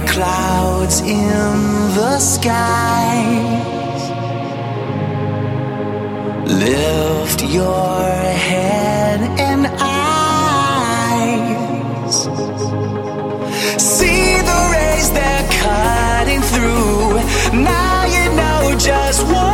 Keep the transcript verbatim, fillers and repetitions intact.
clouds in the skies. Lift your head and eyes. See the rays they're cutting through. Now you know just what